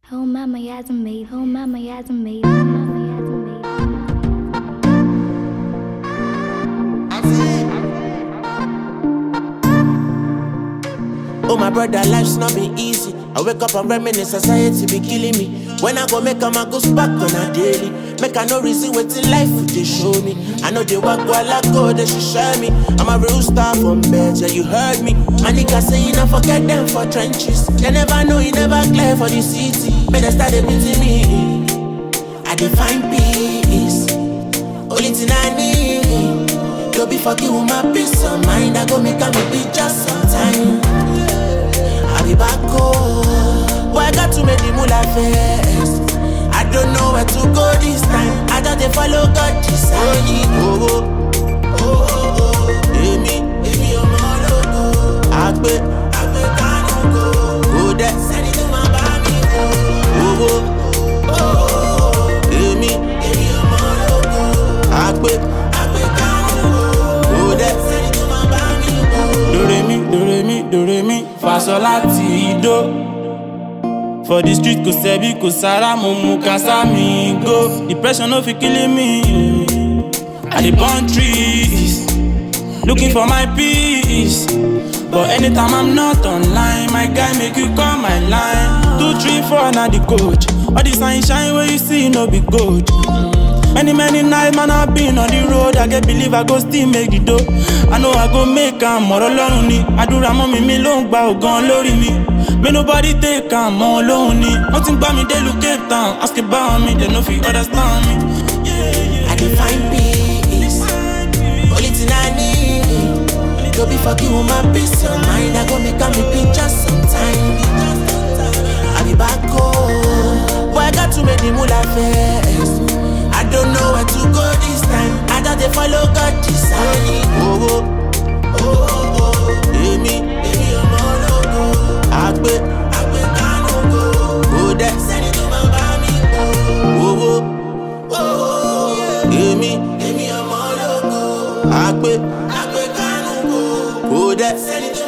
Oh mama, yasn't made. Oh mama, yasn't made. Oh mama, yasn't made. Oh my brother, life's not been easy. I wake up and reminisce, society be killing me. When I go make a man go back on a daily. Make I no reason waiting life would they show me. I know they walk while I go, they should share me. I'm a real star from bed, yeah, you heard me. My niggas say you not forget them for trenches. They never know, you never clear for the city. But they started beating me. I define peace. Only thing I need. Don't be fucking with my peace of mind. I go make a be just sometime. I'll be back home. Boy, I got to make the moolah first. I don't know where to go this time. I got to follow God design. Oh, oh, oh, oh. Amy, I'm all over. Agbe, can't go. Go there, send it to my baby. Oh, oh, oh, oh. Amy, I'm all over. Agbe, can't go. Go there, send it to my baby. Do re mi, fa sol la ti do. For the street, ko sebi, ko sara, mo mu kasa mi go. Depression no fi killing me. I dey burn trees, looking for my peace. But anytime I'm not online, my guy make you call my line. 2, 3, 4 na the coach. All the sunshine where you see no be gold. Many nights man I've been on the road. I get believe I go still make the dough. I know I go make am mọ̀rọ̀ lọ́rùn ni. Àdúrà mọ́ mi ló ń gba ògan lórí mi. May nobody take am mọ́ lóhùn ni. Wọ́n ti ń gbá mi délùú Cape Town. Ask about me, they no fit understand me. I define peace. Only thing I need. Don't be fucking with my peace of mind. I go make me be just sometime. I'll be back home. Boy, I got to make the moolah first. I don't know where to go this time. I got to follow God design. Oh, oh, oh, oh, oh. Amy, I'm all over. Agbe, can't go. Go there, send it to my baby. Oh, oh, oh, oh. Amy, I'm all over. Agbe, can't go. Go there, send it to